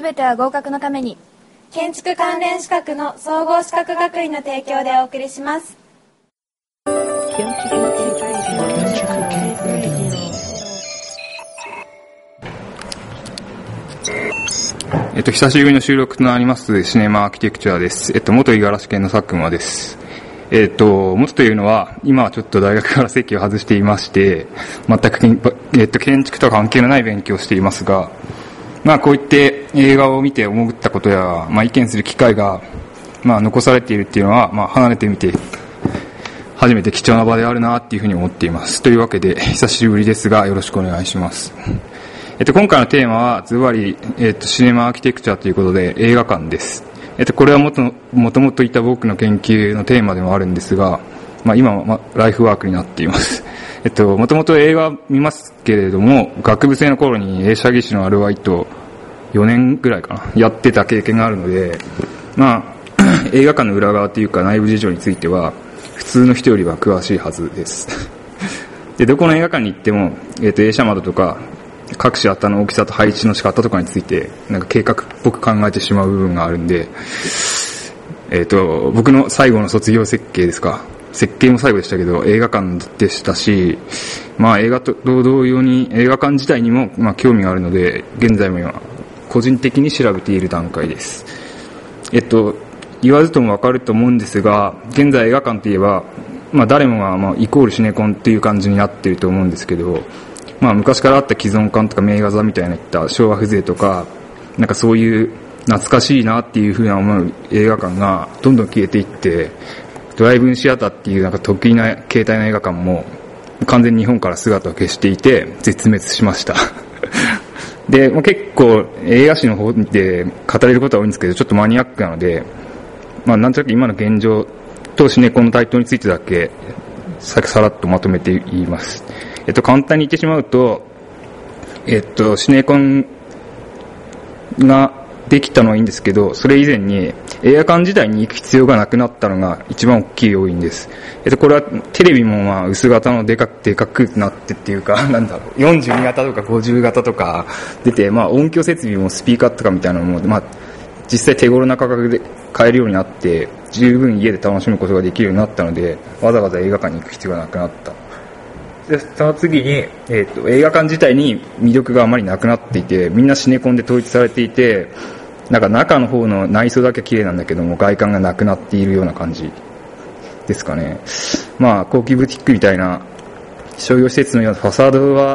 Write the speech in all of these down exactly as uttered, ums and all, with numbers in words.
すべては合格のために。 建築関連資格の総合資格学院の提供でお送りします。 えっと、久しぶりの収録となりますシネマアーキテクチャです。えっと、元五十嵐県の佐久間です。えっと、元というのは、今はちょっと大学から席を外していまして、全く、えっと、建築とは関係のない勉強をしていますが、まあ、こういって映画を見て思ったことや、まあ、意見する機会が、まあ、残されているっていうのは、まあ、離れてみて、初めて貴重な場であるなっていうふうに思っています。というわけで、久しぶりですが、よろしくお願いします。えっと、今回のテーマは、ズバリ、えっと、シネマアーキテクチャということで、映画館です。えっと、これはもともともといた僕の研究のテーマでもあるんですが、まあ、今は、まあ、ライフワークになっています。えっと、もともと映画見ますけれども、学部生の頃に映写技師のアルバイトよねんぐらいかな、やってた経験があるので、まあ、映画館の裏側というか内部事情については、普通の人よりは詳しいはずです。で、どこの映画館に行っても、えっと、映写窓とか、各種旗の大きさと配置の仕方とかについて、なんか計画っぽく考えてしまう部分があるんで、えっと、僕の最後の卒業設計ですか。設計も最後でしたけど、映画館でしたし、まあ映画と同様に映画館自体にも、まあ興味があるので、現在も今、個人的に調べている段階です。えっと、言わずともわかると思うんですが、現在映画館といえば、まあ誰もが、まあイコールシネコンっていう感じになっていると思うんですけど、まあ昔からあった既存館とか名画座みたいないった昭和風情とか、なんかそういう懐かしいなっていう風な思う映画館がどんどん消えていって、ドライブインシアターっていうなんか得意な形態の映画館も完全に日本から姿を消していて絶滅しました。で、まあ、結構映画史の方で語れることは多いんですけど、ちょっとマニアックなので、まあなんとなく今の現状とシネコンの台頭についてだけささらっとまとめて言います。えっと、簡単に言ってしまうと、えっと、シネコンができたのはいいんですけど、それ以前に映画館自体に行く必要がなくなったのが一番大きい要因です。えっと、これはテレビもまあ薄型のでかくでかくなってっていうか、なんだろう、よんじゅうに型とかごじゅう型とか出て、まあ音響設備もスピーカーとかみたいなのも、まあ実際手頃な価格で買えるようになって、十分家で楽しむことができるようになったので、わざわざ映画館に行く必要がなくなった。でその次に、えーと、映画館自体に魅力があまりなくなっていて、みんなシネコンで統一されていて、なんか中の方の内装だけ綺麗なんだけども外観がなくなっているような感じですかね。まあ高級ブティックみたいな商業施設のようなファサードは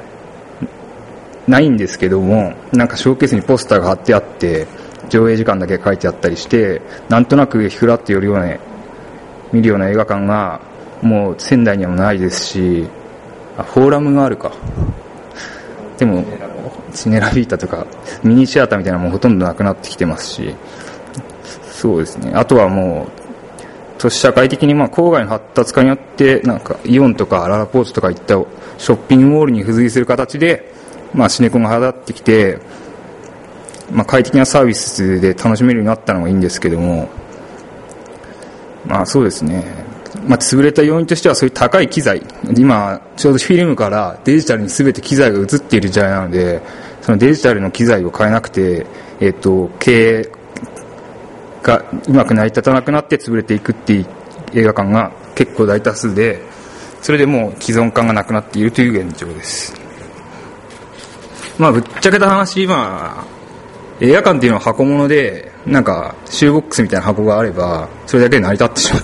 ないんですけども、なんかショーケースにポスターが貼ってあって上映時間だけ書いてあったりして、なんとなくフラッと寄るような見るような映画館がもう仙台にはないですし、あ、フォーラムがあるか。でもシネラビータとかミニシアターみたいなのもほとんどなくなってきてますし、そうですね。あとはもう都市社会的にまあ郊外の発達化によってなんかイオンとかララポートとかいったショッピングモールに付随する形でまあシネコンがはやってきて、まあ快適なサービスで楽しめるようになったのがいいんですけども、まあそうですね。まあ、潰れた要因としてはそういう高い機材、今ちょうどフィルムからデジタルに全て機材が移っている時代なので、そのデジタルの機材を買えなくて、えっと経営がうまく成り立たなくなって潰れていくっていう映画館が結構大多数で、それでもう既存感がなくなっているという現状です。まあぶっちゃけた話、今映画館っていうのは箱物で、なんかシューボックスみたいな箱があればそれだけで成り立ってしまう。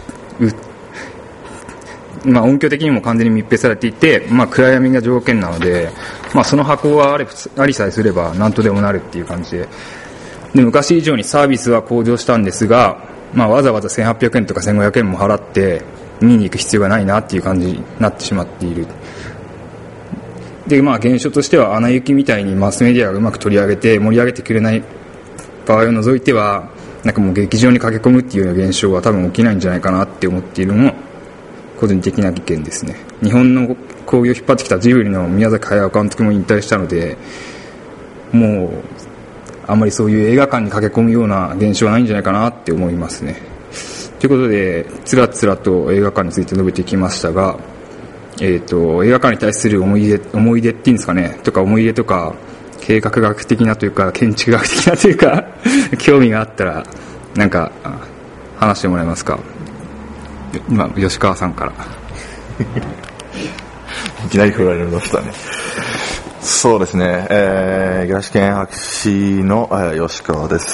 まあ音響的にも完全に密閉されていて、まあ暗闇が条件なので、まあその箱があれありさえすれば何とでもなるっていう感じで、で昔以上にサービスは向上したんですが、まあわざわざせんはっぴゃくえんとかせんごひゃくえんも払って見に行く必要がないなっていう感じになってしまっている。でまあ現象としては、アナ雪みたいにマスメディアがうまく取り上げて盛り上げてくれない場合を除いては、なんかもう劇場に駆け込むっていうような現象は多分起きないんじゃないかなって思っているのも個人的な意見ですね。日本の興行を引っ張ってきたジブリの宮崎駿監督も引退したので、もうあんまりそういう映画館に駆け込むような現象はないんじゃないかなって思いますね。ということでつらつらと映画館について述べてきましたが、えーと、映画館に対する思い出思い出っていうんですかね、とか思い出とか計画学的なというか建築学的なというか興味があったらなんか話してもらえますか。今吉川さんからいきなり振られましたね。そうですね、えー、五十嵐健博士の、えー、吉川です。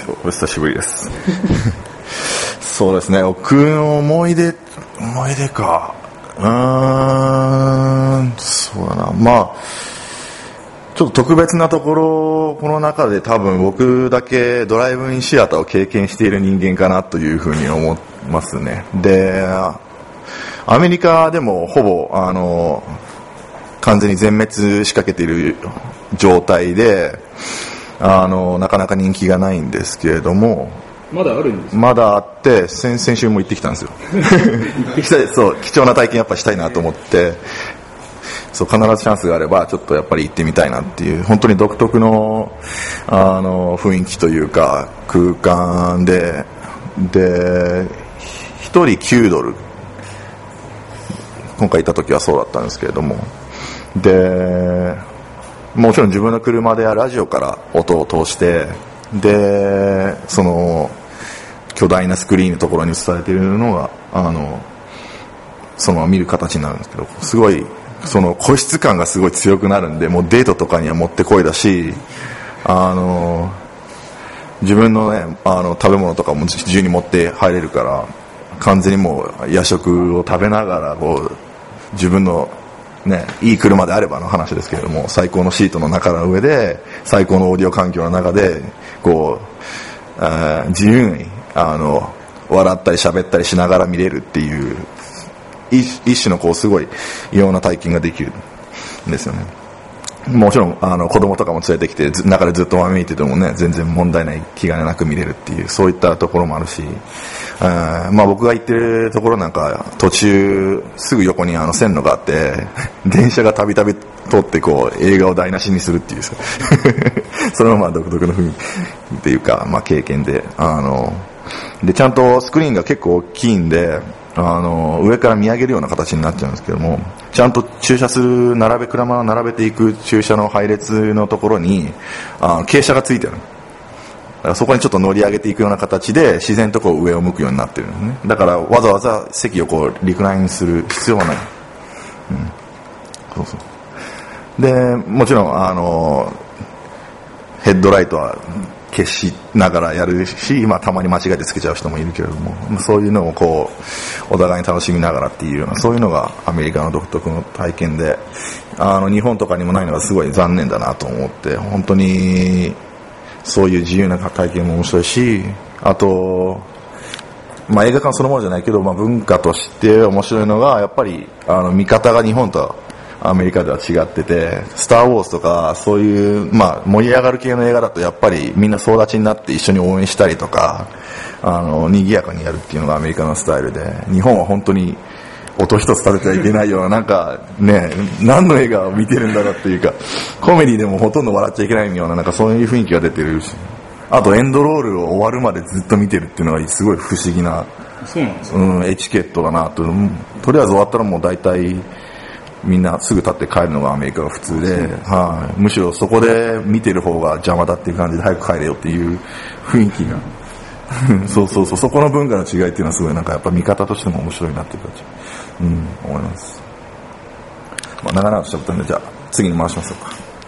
お久しぶりですそうですね、僕の思い出思い出かうーんそうだな、まあちょっと特別なところ、この中で多分僕だけドライブインシアターを経験している人間かなというふうに思いますね。で、アメリカでもほぼあの完全に全滅しかけている状態で、あのなかなか人気がないんですけれども、 まだあるんですか。 まだあって、先々週も行ってきたんですよ行ってきたそう貴重な体験やっぱしたいなと思って、そう必ずチャンスがあればちょっとやっぱり行ってみたいなっていう、本当に独特のあの雰囲気というか空間で、でひとりきゅうドル、今回行った時はそうだったんですけれども、でもちろん自分の車でラジオから音を通して、でその巨大なスクリーンのところに伝えているのがあのその見る形になるんですけど、すごいその個室感がすごい強くなるんで、もうデートとかにはもってこいだし、あの自分のねあの食べ物とかも自由に持って入れるから、完全にもう夜食を食べながらこう自分のねいい車であればの話ですけれども、最高のシートの中の上で最高のオーディオ環境の中でこうあ自由にあの笑ったり喋ったりしながら見れるっていう一, 一種のこうすごい異様な体験ができるんですよね。もちろんあの子供とかも連れてきて中でずっと見ててもね全然問題ない、気兼ねなく見れるっていう、そういったところもあるし、あまあ僕が行ってるところなんか途中すぐ横にあの線路があって電車がたびたび通ってこう映画を台無しにするっていうそれもまあ独特の雰囲気っていうか、まあ、経験で、あのでちゃんとスクリーンが結構大きいんで、あの上から見上げるような形になっちゃうんですけども、ちゃんと駐車する並べ車を並べていく駐車の配列のところにあの傾斜がついてる。だからそこにちょっと乗り上げていくような形で自然とこう上を向くようになってるんですね。だからわざわざ席をこうリクラインする必要はない、うん、そうそうでもちろんあのヘッドライトは消しながらやるし、まあ、たまに間違えてつけちゃう人もいるけれども、そういうのをこうお互いに楽しみながらっていうような、そういうのがアメリカの独特の体験で、あの日本とかにもないのがすごい残念だなと思って、本当にそういう自由な体験も面白いし、あと、まあ、映画館そのものじゃないけど、まあ、文化として面白いのがやっぱりあの見方が日本とアメリカでは違ってて、スターウォーズとかそういう、まあ、盛り上がる系の映画だとやっぱりみんな総立ちになって一緒に応援したりとか、あの賑やかにやるっていうのがアメリカのスタイルで、日本は本当に音一つ立ててはいけないような、なんかね、何の映画を見てるんだろうっていうか、コメディでもほとんど笑っちゃいけないような、なんかそういう雰囲気が出てるし、あとエンドロールを終わるまでずっと見てるっていうのがすごい不思議な、 そうなんですか、 うん、エチケットだなと。とりあえず終わったらもう大体みんなすぐ立って帰るのがアメリカが普通で、はい、むしろそこで見てる方が邪魔だっていう感じで早く帰れよっていう雰囲気がそうそうそう、そこの文化の違いっていうのはすごいなんかやっぱ見方としても面白いなっていう感じ、うん、思います。まあ、長々としちゃったんで、じゃあ次に回しましょうか。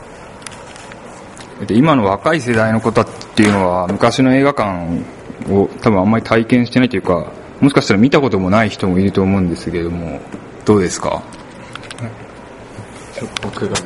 今の若い世代の方っていうのは昔の映画館を多分あんまり体験してないというか、もしかしたら見たこともない人もいると思うんですけれども、どうですか？ 僕が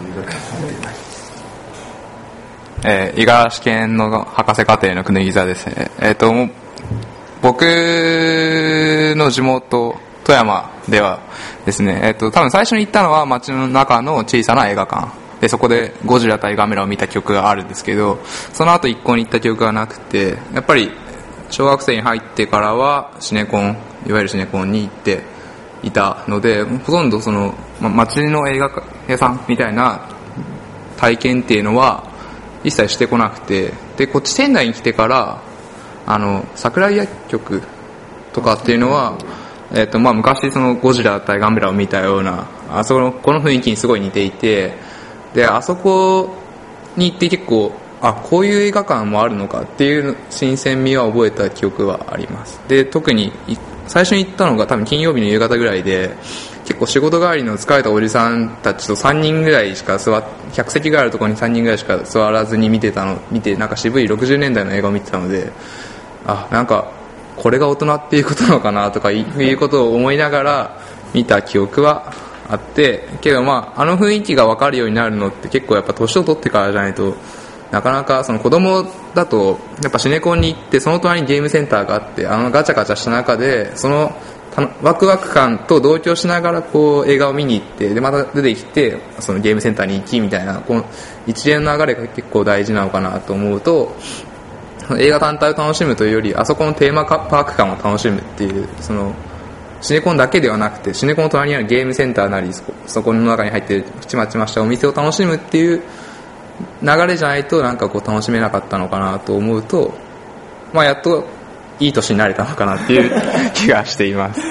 えー、五十嵐県の博士課程の国木座ですね。えっ、ー、と僕の地元富山ではですね、えっ、ー、と多分最初に行ったのは街の中の小さな映画館で、そこでゴジラ対ガメラを見た記憶があるんですけど、その後一向に行った記憶がなくて、やっぱり小学生に入ってからはシネコン、いわゆるシネコンに行っていたので、ほとんどその、ま、街の映画屋さんみたいな体験っていうのは一切してこなくて、でこっち仙台に来てからあの桜井薬局とかっていうのは、えーとまあ、昔そのゴジラ対ガメラを見たような、あそこのこの雰囲気にすごい似ていて、であそこに行って結構あこういう映画館もあるのかっていう新鮮味は覚えた記憶はあります。で特に最初に行ったのが多分金曜日の夕方ぐらいで、結構仕事帰りの疲れたおじさんたちとさんにんぐらいしか座っ客席があるところにさんにんぐらいしか座らずに見てたの見てなんか渋いろくじゅうねんだいの映画を見てたので、あなんかこれが大人っていうことなのかなとかいうことを思いながら見た記憶はあって、けどまああの雰囲気が分かるようになるのって結構やっぱ年を取ってからじゃないとなかなか、その子供だとやっぱシネコンに行ってその隣にゲームセンターがあって、あのガチャガチャした中でそのワクワク感と同居しながらこう映画を見に行って、でまた出てきてそのゲームセンターに行きみたいな、この一連の流れが結構大事なのかなと思うと、映画単体を楽しむというよりあそこのテーマパーク感を楽しむっていう、そのシネコンだけではなくてシネコンの隣にあるゲームセンターなり そこ、そこの中に入ってちまちましたお店を楽しむっていう流れじゃないとなんかこう楽しめなかったのかなと思うと、まあやっといい年になれたのかなっていう気がしています。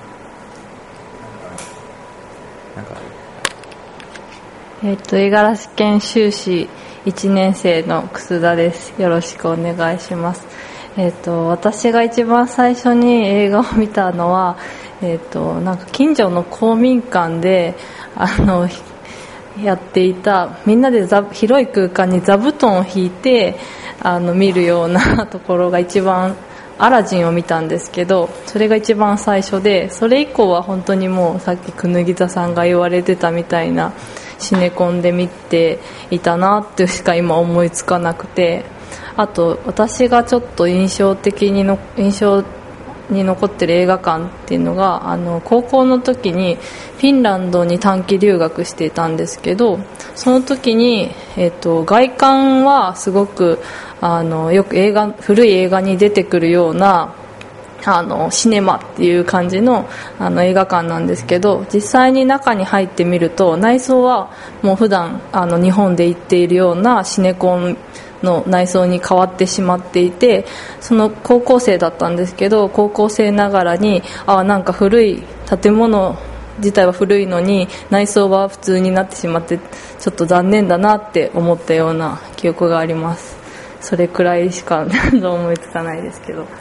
なんかえっと五十嵐県修士いちねん生の楠田です。よろしくお願いします。えっと私が一番最初に映画を見たのは、えっとなんか近所の公民館であのやっていた、みんなでざ広い空間に座布団を引いてあの見るようなところが一番、アラジンを見たんですけど、それが一番最初で、それ以降は本当にもうさっきくぬぎ座さんが言われてたみたいなシネコンで見ていたなってしか今思いつかなくて、あと私がちょっと印象的にの印象に残ってる映画館っていうのが、あの高校の時にフィンランドに短期留学していたんですけど、その時に、えーと、外観はすごくあのよく映画古い映画に出てくるようなあのシネマっていう感じ の, あの映画館なんですけど、実際に中に入ってみると内装はもう普段あの日本で行っているようなシネコンの内装に変わってしまっていて、その高校生だったんですけど、高校生ながらにあなんか古い建物自体は古いのに内装は普通になってしまってちょっと残念だなって思ったような記憶があります。それくらいしか思いつかないですけど。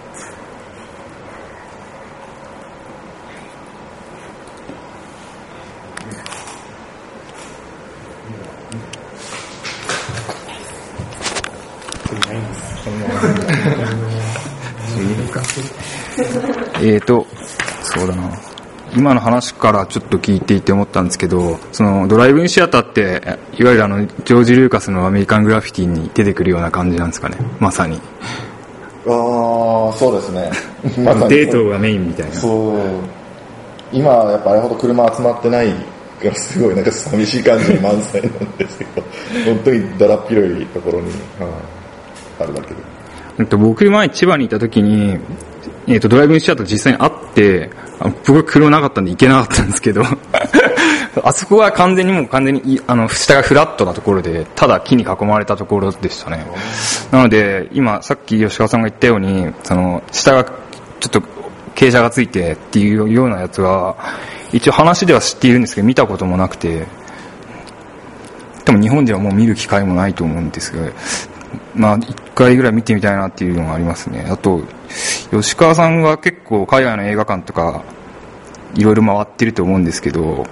えーとそうだな、今の話からちょっと聞いていて思ったんですけど、そのドライブインシアターっていわゆるあのジョージ・ルーカスのアメリカングラフィティに出てくるような感じなんですかね、まさに。 ああそうですねデートがメインみたいな。 そう、今はやっぱあれほど車集まってないからすごいなんか寂しい感じに満載なんですけど本当にだらっ広いところに、はあ、あるだけで、 えっと、僕前千葉にいた時に、えっと、ドライブインシアター実際にあって、あの僕は車なかったんで行けなかったんですけどあそこは完全にもう完全にあの下がフラットなところで、ただ木に囲まれたところでしたね。なので今さっき吉川さんが言ったように、その下がちょっと傾斜がついてっていうようなやつは一応話では知っているんですけど見たこともなくて、でも日本ではもう見る機会もないと思うんですが、まあ一回ぐらい見てみたいなっていうのがありますね。あと吉川さんは結構海外の映画館とかいろいろ回ってると思うんですけど、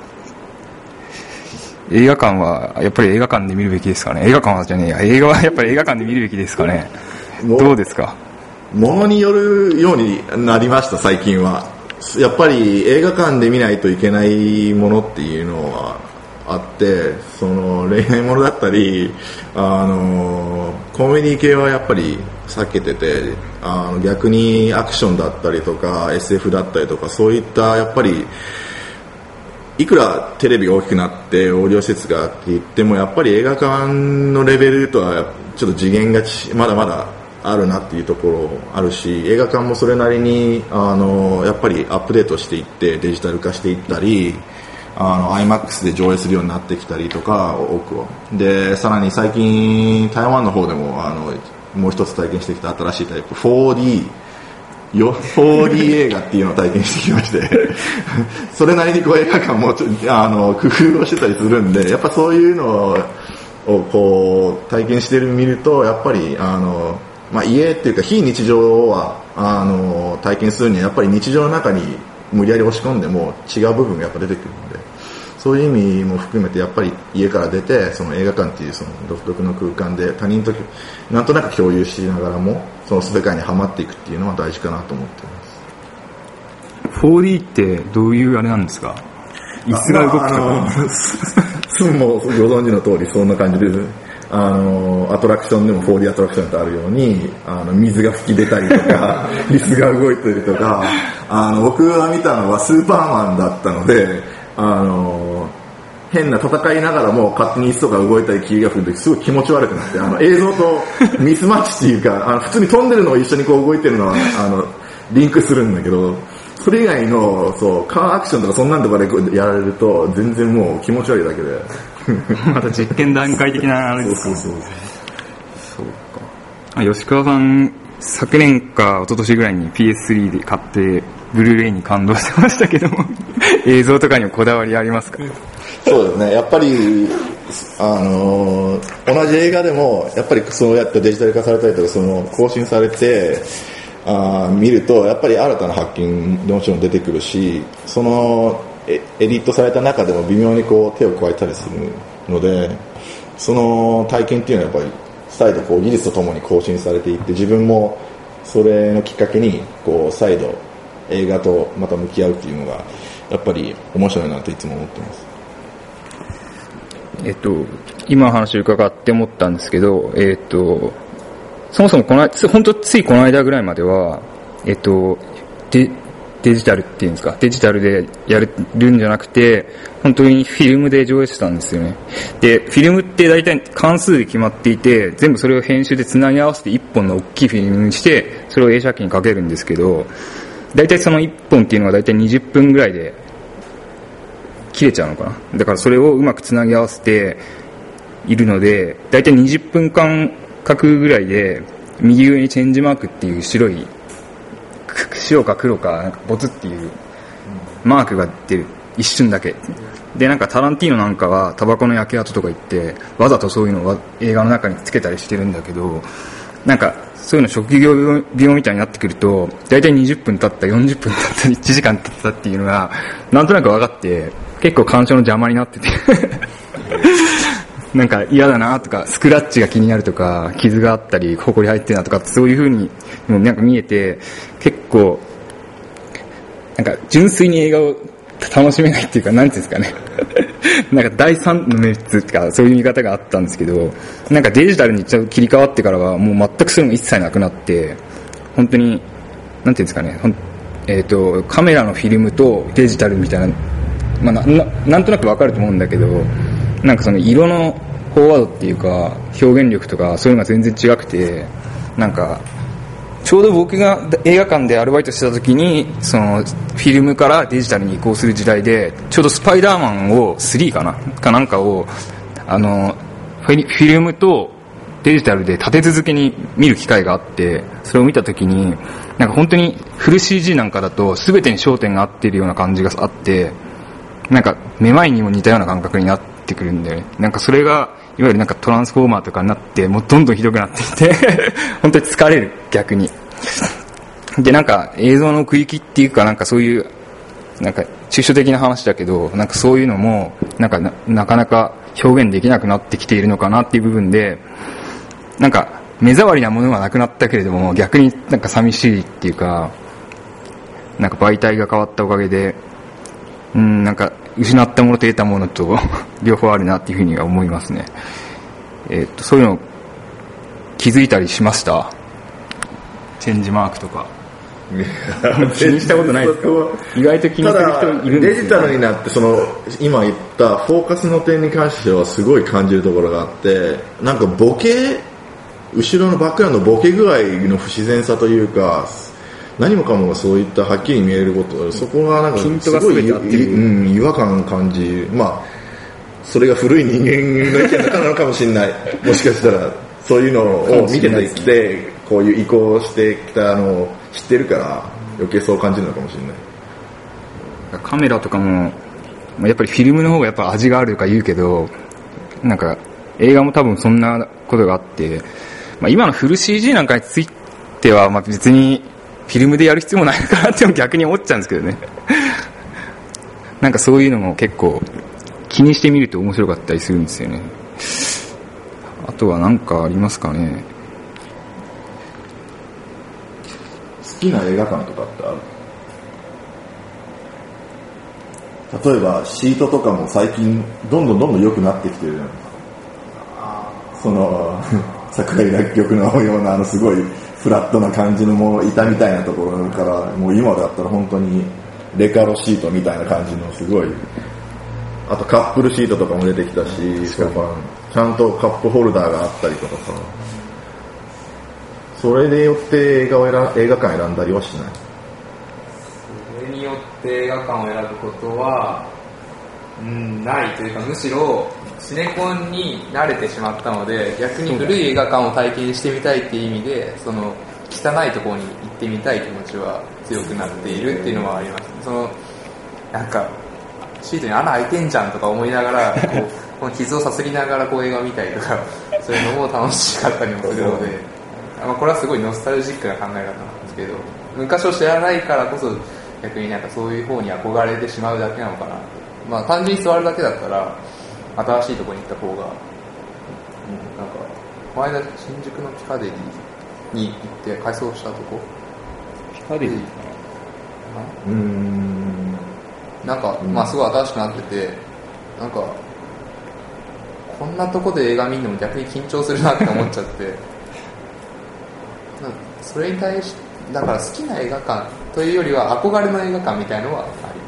映画館はやっぱり映画館で見るべきですかね。映画館はじゃねえや、映画はやっぱり映画館で見るべきですかね。どうですか。 ものによるようになりました最近は。やっぱり映画館で見ないといけないものっていうのはあって、その恋愛ものだったりあのコメディ系はやっぱり避けてて、あの逆にアクションだったりとか エスエフ だったりとか、そういったやっぱりいくらテレビが大きくなってオーディオ施設がって言っても、やっぱり映画館のレベルとはちょっと次元がまだまだあるなっていうところあるし、映画館もそれなりにあのやっぱりアップデートしていってデジタル化していったり、あの アイマックス で上映するようになってきたりとか、多くはでさらに最近台湾の方でもあのもう一つ体験してきた新しいタイプ フォーディー よ フォーディー 映画っていうのを体験してきましてそれなりにこう映画館もちょあの工夫をしてたりするんで、やっぱそういうのをこう体験してる見るとやっぱりあの、まあ、家っていうか非日常はあの体験するにはやっぱり日常の中に無理やり押し込んでも違う部分がやっぱ出てくるので、そういう意味も含めてやっぱり家から出てその映画館っていうその独特の空間で他人となんとなく共有しながらもその世界にはまっていくっていうのは大事かなと思っています。 フォーディー ってどういうあれなんですか？椅子が動くとか、まあ、 すぐもご存知の通りそんな感じです。あのアトラクションでも フォーディー アトラクションってあるようにあの水が吹き出たりとか椅子が動いてるとか、あの僕が見たのはスーパーマンだったので、あの変な戦いながらも勝手に椅子とか動いたり霧が降るときすごい気持ち悪くなって、あの映像とミスマッチっていうかあの普通に飛んでるのを一緒にこう動いてるのはあのリンクするんだけど、それ以外のそうカーアクションとかそんなんとかでやられると全然もう気持ち悪いだけでまた実験段階的なあれですか？ そうそうそうそうか。吉川さん昨年か一昨年ぐらいに ピーエススリー で買ってブルーレイに感動してましたけども映像とかにもこだわりありますか？ そうですね、やっぱりあのー、同じ映画でもやっぱりそうやってデジタル化されたりとかその更新されてあ見るとやっぱり新たな発見もちろん出てくるし、そのエディットされた中でも微妙にこう手を加えたりするので、その体験っていうのはやっぱり再度こう技術とともに更新されていって、自分もそれのきっかけにこう再度映画とまた向き合うっていうのがやっぱり面白いなといつも思ってます。 えっと今の話を伺って思ったんですけど、えっとそもそもこの本当ついこの間ぐらいまではえっとでデジタルっていうんですか、デジタルでやるんじゃなくて本当にフィルムで上映してたんですよね。でフィルムって大体関数で決まっていて、全部それを編集でつなぎ合わせて一本の大きいフィルムにしてそれを映写機にかけるんですけど、大体その一本っていうのが大体にじゅっぷんぐらいで切れちゃうのかな。だからそれをうまくつなぎ合わせているので、大体にじゅっぷんかん角ぐらいで右上にチェンジマークっていう白い白か黒かボツっていうマークが出る、一瞬だけで、なんかタランティーノなんかはタバコの焼け跡とか言ってわざとそういうのを映画の中につけたりしてるんだけど、なんかそういうの職業病みたいになってくると大体にじゅっぷん経ったよんじゅっぷん経ったいちじかん経ったっていうのがなんとなく分かって結構鑑賞の邪魔になっててなんか嫌だなとかスクラッチが気になるとか傷があったりホコリ入ってるなとかそういう風になんか見えて、結構なんか純粋に映画を楽しめないっていうか、なんていうんですかねなんか第三のメリットってかそういう見方があったんですけど、なんかデジタルに切り替わってからはもう全くそういうの一切なくなって、本当になんていうんですかね、えっとカメラのフィルムとデジタルみたいな、まあ、な, な, なんとなくわかると思うんだけど、なんかその色のフォワードっていうか表現力とかそういうのが全然違くて、なんかちょうど僕が映画館でアルバイトしてた時にそのフィルムからデジタルに移行する時代で、ちょうどスパイダーマンをスリーかなかなんかをあのフィルムとデジタルで立て続けに見る機会があって、それを見た時になんか本当にフル シージー なんかだと全てに焦点が合っているような感じがあって、なんかめまいにも似たような感覚になってくるんで、なんかそれがいわゆるなんかトランスフォーマーとかになってもうどんどんひどくなっていて本当に疲れる、逆に。でなんか映像の奥行きっていうか、なんかそういうなんか抽象的な話だけど、なんかそういうのもなんか な, なかなか表現できなくなってきているのかなっていう部分で、なんか目障りなものがなくなったけれども逆になんか寂しいっていうか、なんか媒体が変わったおかげでうん、なんか失ったものと得たものと両方あるなっていうふうには思いますね。えー、っとそういうの気づいたりしました？チェンジマークとか気にしたことないですか？意外と気にする人いるんですよね。 デジタルになってその今言ったフォーカスの点に関してはすごい感じるところがあって、なんかボケ後ろのバックグラウンドのボケ具合の不自然さというか、何もかもがそういったはっきり見えること、そこがなんかすごい、うん、違和感感じ、まあそれが古い人間の意見なのかもしれないもしかしたらそういうのを見てきてこういう移行してきたのを知ってるから余計そう感じるのかもしれない。 カメラとかもやっぱりフィルムの方がやっぱ味があるとか言うけど、なんか映画も多分そんなことがあって、まあ、今のフル シージー なんかについては、まあ、別にフィルムでやる必要もないのかなって逆に思っちゃうんですけどねなんかそういうのも結構気にしてみると面白かったりするんですよね。あとは何かありますかね。 好きな映画館とかってある？例えばシートとかも最近どんどんどんどん良くなってきてるじゃないですか。その桜井薬局のようなあのすごいフラットな感じのもう板みたいなところからもう今だったら本当にレカロシートみたいな感じのすごい、あとカップルシートとかも出てきたし、ちゃんとカップホルダーがあったりとかさ、それでよって映画を選映画館選んだりはしない？ それによって映画館を選ぶことは、うん、ないというか、むしろシネコンに慣れてしまったので、逆に古い映画館を体験してみたいっていう意味で、その汚いところに行ってみたい気持ちは強くなっているっていうのはあります。そのなんかシートに穴開いてんじゃんとか思いながらこうこの傷をさすりながらこう映画を見たりとかそういうのも楽しかったりもするので、まあ、これはすごいノスタルジックな考え方なんですけど、昔を知らないからこそ逆になんかそういう方に憧れてしまうだけなのかな。まあ単純に座るだけだったら新しいところに行った方が、うん、なんかこの間新宿のピカデリーに行って改装したとこ、 ピカデリーかな、うーん、 なんか、まあすごい新しくなってて、なんかこんなとこで映画見るのも逆に緊張するなって思っちゃってなんかそれに対してだから好きな映画館というよりは憧れの映画館みたいのはあ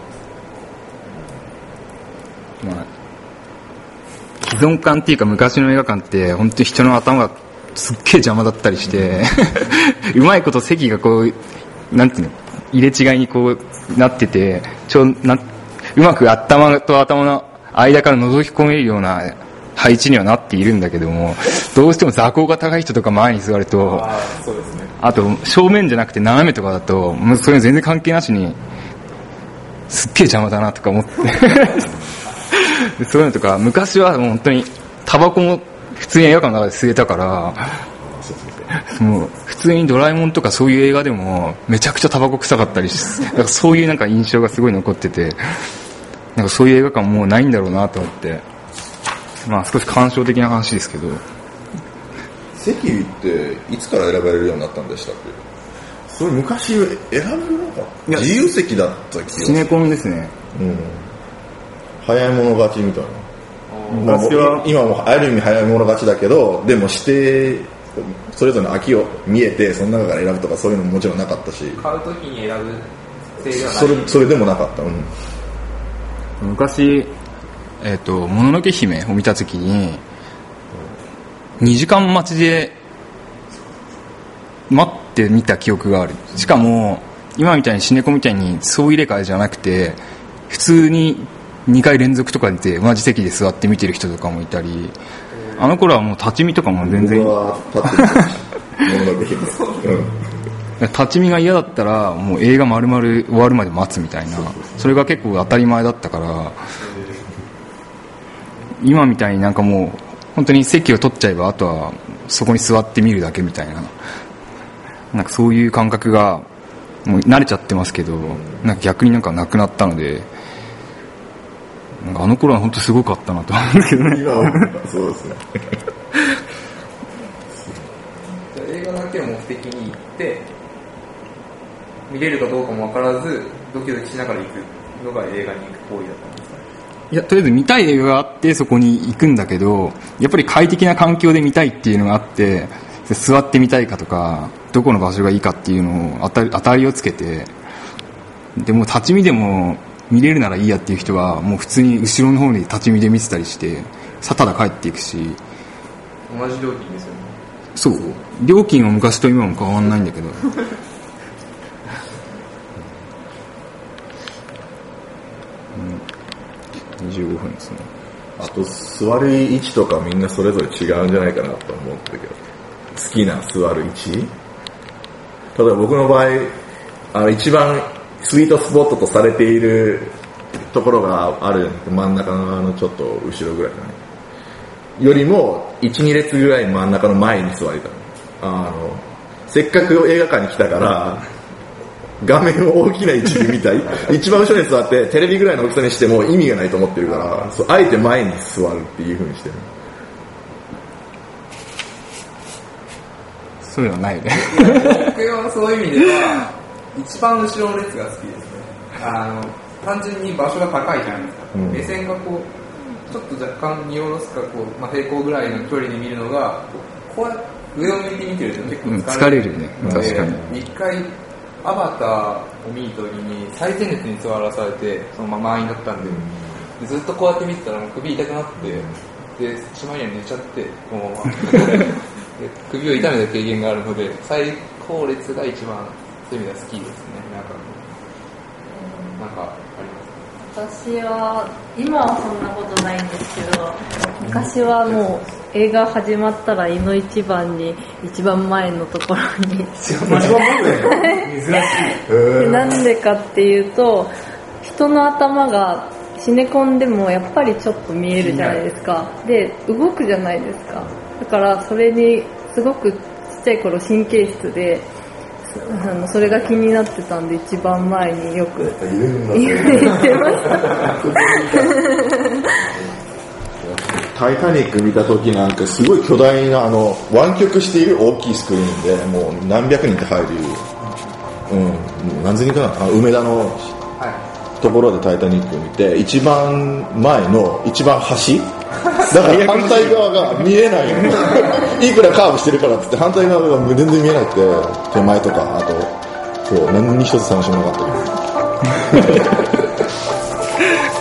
ります。 まあ、既存感っていうか昔の映画館って本当に人の頭がすっげえ邪魔だったりしてうまいこと席がこうなんていうの入れ違いにこうなっててちょなうまく頭と頭の間から覗き込めるような配置にはなっているんだけども、どうしても座高が高い人とか前に座ると、 あ, そうです、ね、 あと正面じゃなくて斜めとかだともうそれ全然関係なしにすっげえ邪魔だなとか思ってそういうのとか、昔はもう本当にタバコも普通に映画館の中で吸えたからもう普通にドラえもんとかそういう映画でもめちゃくちゃタバコ臭かったりしてなんかそういうなんか印象がすごい残ってて、なんかそういう映画館もうないんだろうなと思って、まあ少し感傷的な話ですけど。 席っていつから選ばれるようになったんでしたっけ？それ昔選べるのか自由席だった気がする。 シネコンですね、 うん、早い者勝ちみたいな。 昔は今もある意味早い者勝ちだけど、でも指定それぞれの空きを見えてその中から選ぶとかそういうのももちろんなかったし、 買うときに選ぶ制ではない。 それそれでもなかった、うん、 昔えっともののけ姫を見たときににじかん待ちで待って見た記憶がある。しかも今みたいにシネコンみたいに総入れ替えじゃなくて普通ににかい連続とかで同じ席で座って見てる人とかもいたり、あの頃はもう立ち見とかも全然僕は立ってるもののけ姫、うん、 立ち見が嫌だったらもう映画丸々終わるまで待つみたいな、それが結構当たり前だったから、今みたいになんかもう本当に席を取っちゃえばあとはそこに座って見るだけみたいな、なんかそういう感覚がもう慣れちゃってますけど、なんか逆になんかなくなったので、なんかあの頃は本当すごかったなと思うんですけどね。 今はそうですね映画だけを目的に行って見れるかどうかも分からずドキドキしながら行くのが映画に行く行為だったんですか？ いや、とりあえず見たい映画があってそこに行くんだけど、やっぱり快適な環境で見たいっていうのがあって、座ってみたいかとかどこの場所がいいかっていうのを当たり、当たりをつけて、でも立ち見でも見れるならいいやっていう人はもう普通に後ろの方に立ち見で見てたりしてさただ帰っていくし。 同じ料金ですよね。 そう、料金は昔と今も変わんないんだけどうん、にじゅうごふんですね。 あと座る位置とかみんなそれぞれ違うんじゃないかなと思ったけど、好きな座る位置、例えば僕の場合あの一番スイートスポットとされているところがある、真ん中のあのちょっと後ろぐらいだね。 よりも いち,に 列ぐらい真ん中の前に座りたい。あのせっかく映画館に来たから画面を大きな位置で見たい。一番後ろに座ってテレビぐらいの大きさにしても意味がないと思ってるから、そうあえて前に座るっていう風にしてる。 そういうのないよね。 僕はそういう意味では一番後ろの列が好きですね。あの単純に場所が高いじゃないですか、うん、目線がこうちょっと若干見下ろすかこう、まあ、平行ぐらいの距離で見るのがこうやって上を向いて見てると結構疲れる、うん、疲れるね。確かに一回アバターを見るときに最前列に座らされてそのまま満員だったんで、でずっとこうやって見てたらもう首痛くなって、でしまいには寝ちゃってこのままで首を痛めた経験があるので最後列が一番そういう意味では好きですね。なんかなんかあります？ 私は今はそんなことないんですけど、昔はもう映画始まったら胃の一番に一番前のところに一番前珍しい。でなんでかっていうと、人の頭がシネコンでもやっぱりちょっと見えるじゃないですか。で動くじゃないですか。だからそれにすごくちっちゃい頃神経質であのそれが気になってたんで一番前によく言ってました。 タイタニック見た時なんかすごい巨大なあの湾曲している大きいスクリーンでもう何百人って入る、うん、何千人かな、梅田のところでタイタニック見て一番前の一番端だから反対側が見えないいくらカーブしてるからってって反対側が全然見えなくて、手前とかあとそう何に一つ楽しめなかったけど